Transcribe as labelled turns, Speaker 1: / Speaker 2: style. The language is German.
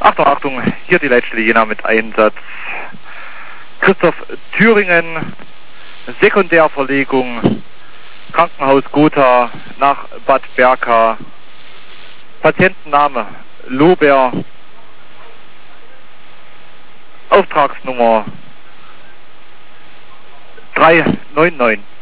Speaker 1: Achtung, Achtung, hier die Leitstelle Jena mit Einsatz. Christoph Thüringen, Sekundärverlegung, Krankenhaus Gotha nach Bad Berka. Patientenname Lober. Auftragsnummer 399.